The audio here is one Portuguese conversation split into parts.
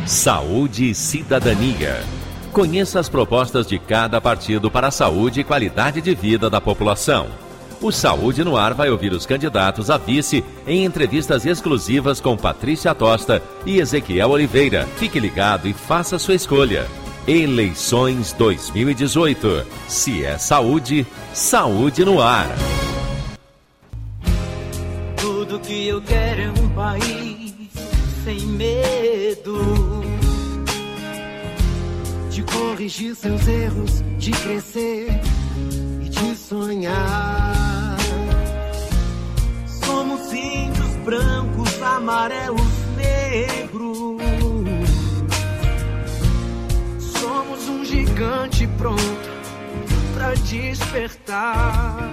Saúde e Cidadania. Conheça as propostas de cada partido para a saúde e qualidade de vida da população. O Saúde no Ar vai ouvir os candidatos a vice em entrevistas exclusivas com Patrícia Tosta e Ezequiel Oliveira. Fique ligado e faça sua escolha. Eleições 2018. Se é saúde, saúde no ar. Tudo que eu quero é um país sem medo de corrigir seus erros, de crescer e de sonhar. Somos índios brancos, amarelos, negros. Somos um gigante pronto pra despertar.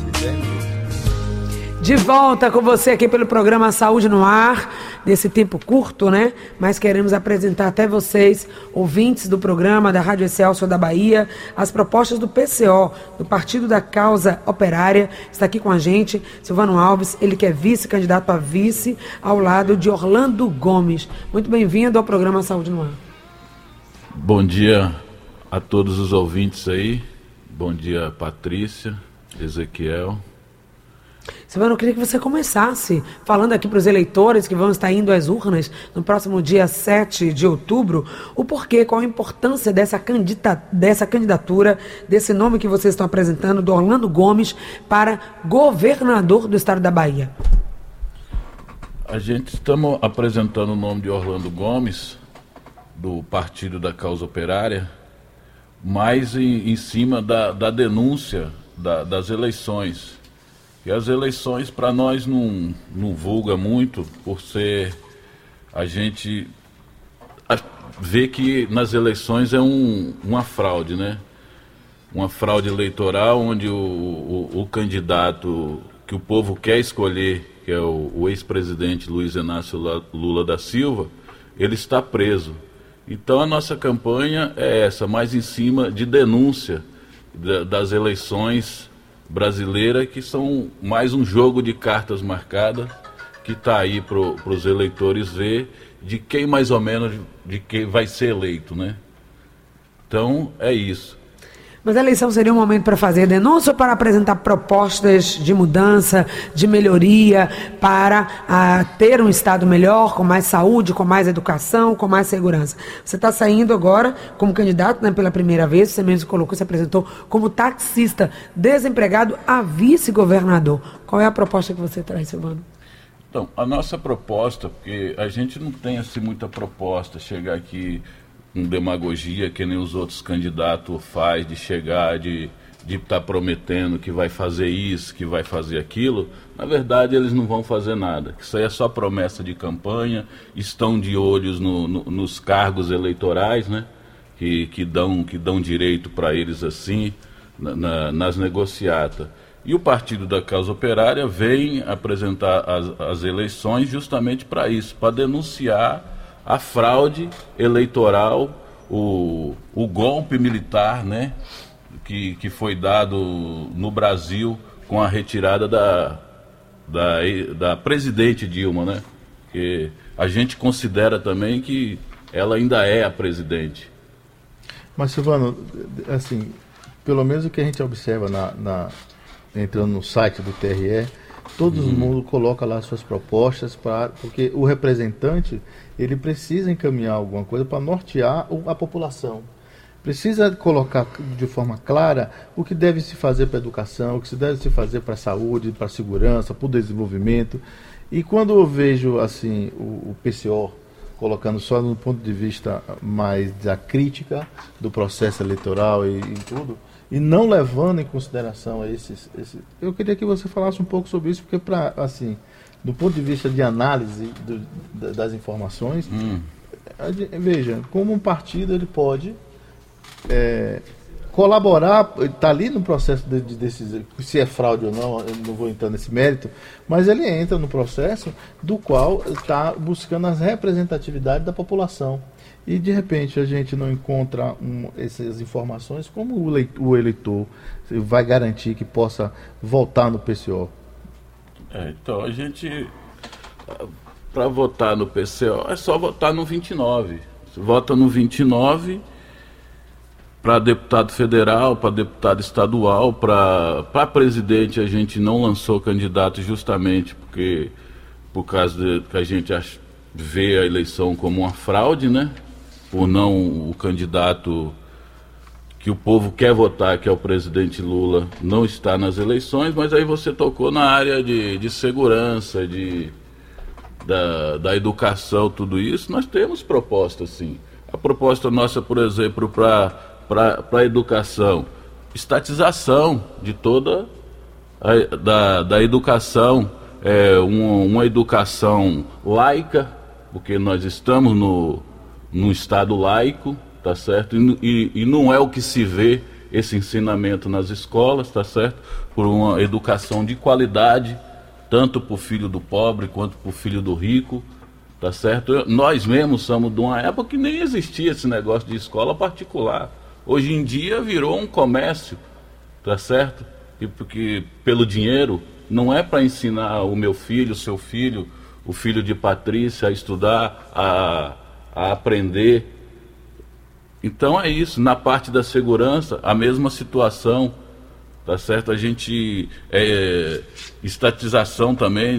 De volta com você aqui pelo programa Saúde no Ar, nesse tempo curto, né? Mas queremos apresentar até vocês, ouvintes do programa da Rádio Excelsior da Bahia, as propostas do PCO, do Partido da Causa Operária. Está aqui com a gente Silvano Alves, ele que é vice-candidato a vice, ao lado de Orlando Gomes. Muito bem-vindo ao programa Saúde no Ar. Bom dia a todos os ouvintes aí. Bom dia, Patrícia, Ezequiel. Silvano, eu queria que você começasse falando aqui para os eleitores que vão estar indo às urnas no próximo dia 7 de outubro, o porquê, qual a importância dessa candidatura, desse nome que vocês estão apresentando, do Orlando Gomes, para governador do estado da Bahia. A gente estamos apresentando o nome de Orlando Gomes, do Partido da Causa Operária, mais em cima da denúncia das eleições. E as eleições para nós não vulga muito, por ser, a gente vê que nas eleições é uma fraude, né? Uma fraude eleitoral onde o candidato que o povo quer escolher, que é o ex-presidente Luiz Inácio Lula da Silva, ele está preso. Então a nossa campanha é essa, mais em cima de denúncia das eleições brasileira, que são mais um jogo de cartas marcadas que está aí para os eleitores ver de quem mais ou menos de quem vai ser eleito, né? Então é isso. Mas a eleição seria um momento para fazer denúncia ou para apresentar propostas de mudança, de melhoria, para ter um estado melhor, com mais saúde, com mais educação, com mais segurança? Você está saindo agora como candidato, né, pela primeira vez, você mesmo colocou, se apresentou como taxista, desempregado a vice-governador. Qual é a proposta que você traz, Silvano? Então, a nossa proposta, porque a gente não tem assim muita proposta, chegar aqui com demagogia que nem os outros candidatos faz, de chegar, de estar prometendo que vai fazer isso, que vai fazer aquilo. Na verdade, eles não vão fazer nada. Isso aí é só promessa de campanha, estão de olhos nos cargos eleitorais, né? Que dão direito para eles assim, nas negociatas. E o Partido da Causa Operária vem apresentar as eleições justamente para isso, para denunciar a fraude eleitoral, o golpe militar, né, que foi dado no Brasil com a retirada da presidente Dilma, né? Que a gente considera também que ela ainda é a presidente. Mas, Silvano, assim, pelo menos o que a gente observa entrando no site do TRE, todo mundo coloca lá suas propostas, porque o representante ele precisa encaminhar alguma coisa para nortear a população. Precisa colocar de forma clara o que deve se fazer para a educação, o que se deve se fazer para a saúde, para a segurança, para o desenvolvimento. E quando eu vejo assim o PCO colocando só no ponto de vista mais da crítica do processo eleitoral e tudo, e não levando em consideração eu queria que você falasse um pouco sobre isso, porque assim, do ponto de vista de análise das informações, veja, como um partido ele pode colaborar, está ali no processo de decisão, se é fraude ou não, eu não vou entrar nesse mérito, mas ele entra no processo do qual está buscando as representatividades da população. E de repente a gente não encontra essas informações, como o eleitor vai garantir que possa votar no PCO? Então a gente, para votar no PCO, é só votar no 29. Você vota no 29 para deputado federal, para deputado estadual, para presidente a gente não lançou candidato justamente por causa de que a gente vê a eleição como uma fraude, né? Por não o candidato que o povo quer votar, que é o presidente Lula, não está nas eleições, mas aí você tocou na área de segurança, da educação, tudo isso. Nós temos propostas, sim. A proposta nossa, por exemplo, para a educação, estatização de toda da educação, uma educação laica, porque nós estamos num Estado laico, tá certo? E não é o que se vê esse ensinamento nas escolas, tá certo? Por uma educação de qualidade, tanto para o filho do pobre quanto para o filho do rico, tá certo? Nós mesmos somos de uma época que nem existia esse negócio de escola particular. Hoje em dia virou um comércio, tá certo? E porque pelo dinheiro não é para ensinar o meu filho, o seu filho, o filho de Patrícia a estudar, a aprender. Então é isso. Na parte da segurança, a mesma situação, tá certo? A gente estatização também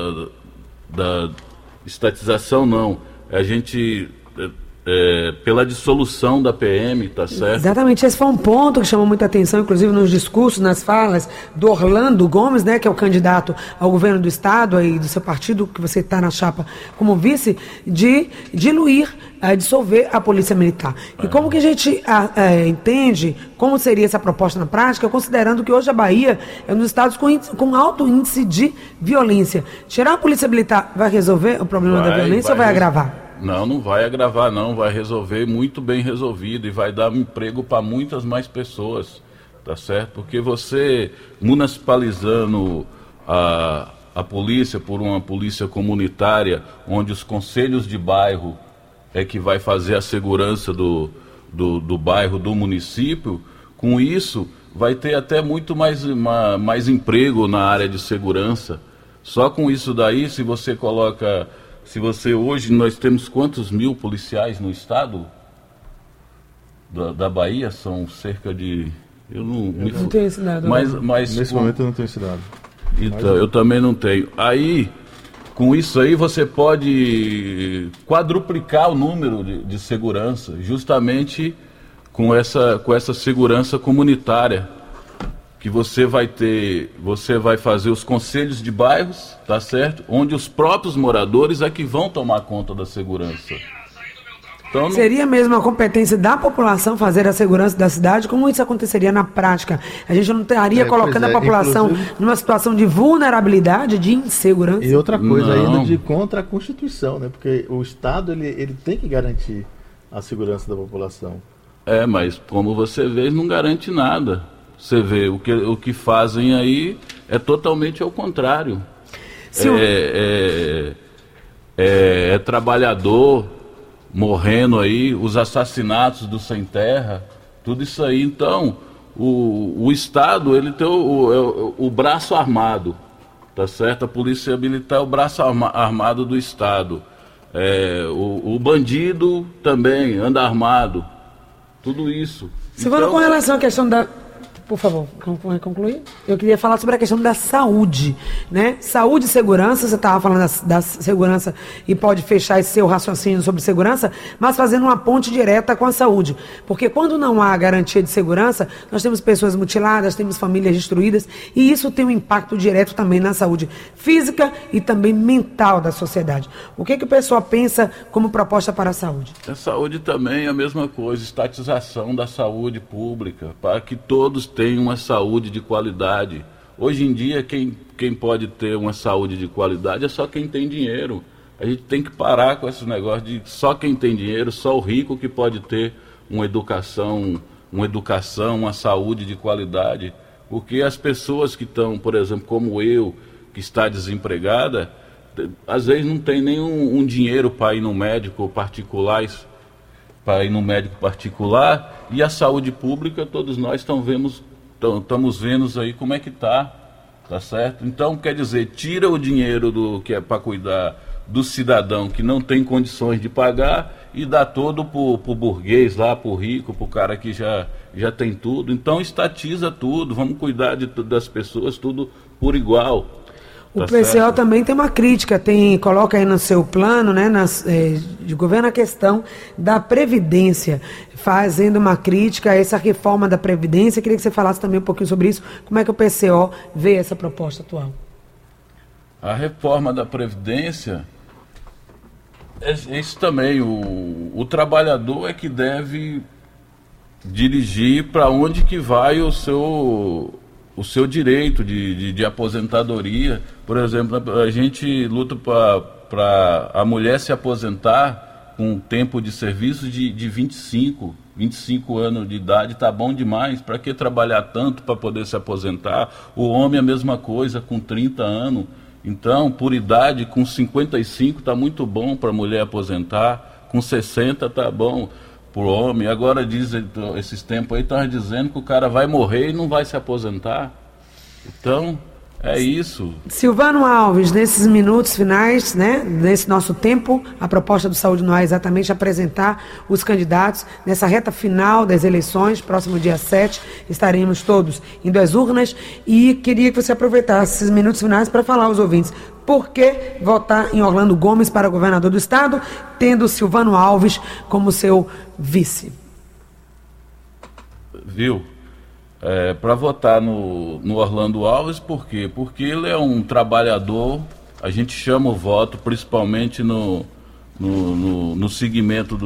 da estatização não. A gente pela dissolução da PM, tá certo? Exatamente, esse foi um ponto que chamou muita atenção, inclusive nos discursos, nas falas do Orlando Gomes, né, que é o candidato ao governo do estado aí do seu partido, que você está na chapa como vice, de diluir, dissolver a polícia militar. E como que a gente entende como seria essa proposta na prática, considerando que hoje a Bahia é um dos estados com alto índice de violência. Tirar a polícia militar vai resolver o problema da violência ou vai agravar? Não vai agravar não, vai resolver muito bem resolvido e vai dar emprego para muitas mais pessoas, tá certo? Porque você municipalizando a polícia por uma polícia comunitária, onde os conselhos de bairro é que vai fazer a segurança do bairro, do município, com isso vai ter até muito mais emprego na área de segurança. Só com isso daí, se você hoje, nós temos quantos mil policiais no estado da Bahia? São cerca de... Eu não tenho esse dado. Mas nesse momento eu não tenho esse dado. Então, eu também não tenho. Aí, com isso aí, você pode quadruplicar o número de segurança, justamente com essa segurança comunitária. Que você vai fazer os conselhos de bairros, tá certo? Onde os próprios moradores é que vão tomar conta da segurança. Então, seria mesmo a competência da população fazer a segurança da cidade? Como isso aconteceria na prática? A gente não estaria colocando a população numa situação de vulnerabilidade, de insegurança? E outra coisa ainda contra a Constituição, né? Porque o Estado ele tem que garantir a segurança da população. Mas como você vê, não garante nada. Você vê, o que fazem aí é totalmente ao contrário. É trabalhador morrendo aí, os assassinatos do sem terra, tudo isso aí. Então, o Estado, ele tem o braço armado, tá certo? A polícia militar é o braço armado do Estado. O bandido também anda armado, tudo isso. Silvano, com relação à questão da... Por favor, concluir? Eu queria falar sobre a questão da saúde, né? Saúde e segurança, você estava falando da segurança e pode fechar esse seu raciocínio sobre segurança, mas fazendo uma ponte direta com a saúde. Porque quando não há garantia de segurança, nós temos pessoas mutiladas, temos famílias destruídas, e isso tem um impacto direto também na saúde física e também mental da sociedade. O que o pessoal pensa como proposta para a saúde? A saúde também é a mesma coisa, estatização da saúde pública, para que todos tenham uma saúde de qualidade. Hoje em dia, quem pode ter uma saúde de qualidade é só quem tem dinheiro. A gente tem que parar com esse negócio de só quem tem dinheiro, só o rico que pode ter uma educação, uma saúde de qualidade. Porque as pessoas que estão, por exemplo, como eu, que está desempregada, às vezes não tem nem um dinheiro para ir no médico particular, e a saúde pública, todos nós estamos vendo aí como é que tá certo? Então, quer dizer, tira o dinheiro que é para cuidar do cidadão que não tem condições de pagar e dá todo pro burguês lá, pro rico, pro cara que já tem tudo. Então estatiza tudo, vamos cuidar das pessoas, tudo por igual. O PCO também tem uma crítica, coloca aí no seu plano, né, de governo, a questão da Previdência, fazendo uma crítica a essa reforma da Previdência. Queria que você falasse também um pouquinho sobre isso, como é que o PCO vê essa proposta atual. A reforma da Previdência, isso também, o trabalhador é que deve dirigir para onde que vai o seu direito de aposentadoria. Por exemplo, a gente luta para a mulher se aposentar com um tempo de serviço de 25 anos de idade, tá bom demais. Para que trabalhar tanto para poder se aposentar? O homem a mesma coisa, com 30 anos. Então, por idade, com 55 está muito bom para a mulher aposentar, com 60 está bom para o homem. Agora, esses tempos aí, estão dizendo que o cara vai morrer e não vai se aposentar. Então, é isso. Silvano Alves, nesses minutos finais, né, nesse nosso tempo, a proposta do Saúde no Ar é exatamente apresentar os candidatos nessa reta final das eleições. Próximo dia 7, estaremos todos indo às urnas, e queria que você aproveitasse esses minutos finais para falar aos ouvintes por que votar em Orlando Gomes para governador do estado, tendo Silvano Alves como seu vice. Viu? Para votar no Orlando Alves, por quê? Porque ele é um trabalhador. A gente chama o voto principalmente no segmento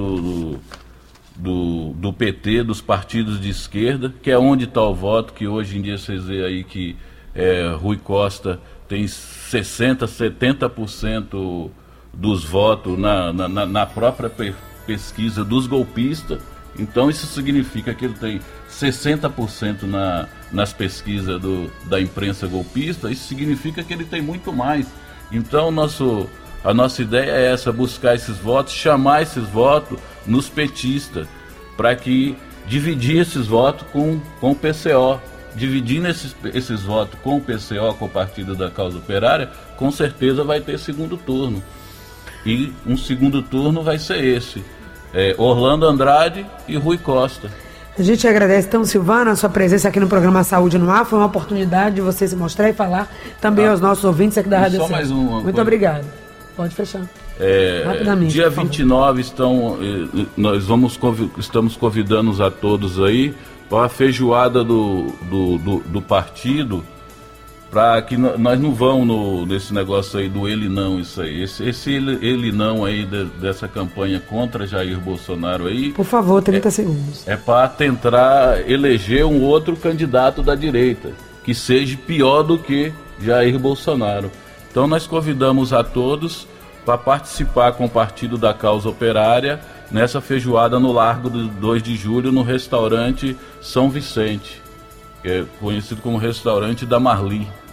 do PT, dos partidos de esquerda, que é onde está o voto, que hoje em dia vocês veem aí que Rui Costa tem 60%, 70% dos votos na própria pesquisa dos golpistas. Então isso significa que ele tem 60% nas pesquisas da imprensa golpista. Isso significa que ele tem muito mais. Então a nossa ideia é essa, buscar esses votos, chamar esses votos nos petistas, para que dividir esses votos com o PCO. Dividindo esses votos com o PCO, com o Partido da Causa Operária, com certeza vai ter segundo turno. E um segundo turno vai ser esse. Orlando Andrade e Rui Costa. A gente agradece, então, Silvano, a sua presença aqui no programa Saúde no Ar. Foi uma oportunidade de você se mostrar e falar também aos nossos ouvintes aqui da Rádio Só mais uma Muito obrigado. Pode fechar. Rapidamente. Dia 29 nós estamos convidando a todos aí para a feijoada do partido, para que nós não vamos nesse negócio aí do ele não, isso aí. Esse ele não aí dessa campanha contra Jair Bolsonaro aí. Por favor, 30 segundos. É para tentar eleger um outro candidato da direita, que seja pior do que Jair Bolsonaro. Então nós convidamos a todos para participar com o Partido da Causa Operária nessa feijoada no Largo do 2 de Julho, no restaurante São Vicente, que é conhecido como restaurante da Marli.